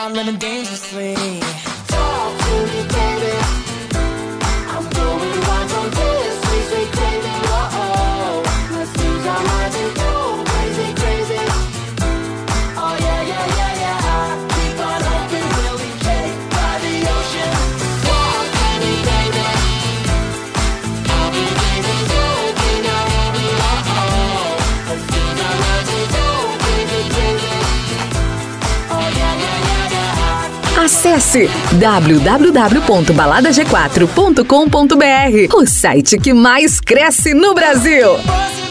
I'm living dangerously. Talk to me, baby. I'm going wild on this sweet, sweet craving. Uh-oh. Let's lose our minds and go crazy, crazy. Oh yeah, yeah, yeah, yeah. Keep on hoping we'll be cake by the ocean. Talk to me, baby. I'll be gazing so clean out of me. Uh-oh. Let's lose our minds and go crazy, crazy. Oh yeah, yeah, yeah, yeah. Acesse www.baladag4.com.br, o site que mais cresce no Brasil.